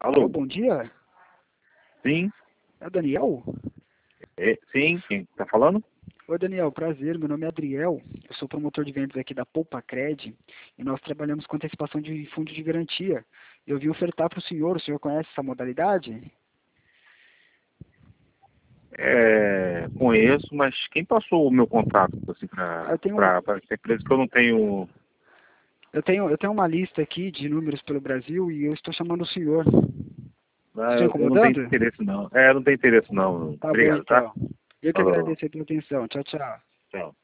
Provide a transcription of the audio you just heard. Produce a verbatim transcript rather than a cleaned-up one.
Alô, Alô? bom dia. Sim? É o Daniel? É, sim, quem tá falando? Oi, Daniel, prazer. Meu nome é Adriel. Eu sou promotor de vendas aqui da Poupa Cred e nós trabalhamos com antecipação de fundo de garantia. Eu vim ofertar para o senhor. O senhor conhece essa modalidade? É, conheço, mas quem passou o meu contato assim, Ah, Eu para tenho, para essa empresa que eu não tenho. eu tenho, eu tenho uma lista aqui de números pelo Brasil e eu estou chamando o senhor. Ah, Estou eu, eu não tenho incomodando? interesse não. É, eu não tenho interesse não. Tá bom, Obrigado, tá? então. Eu que Falou. agradeço a tua atenção. Tchau, tchau. Tchau.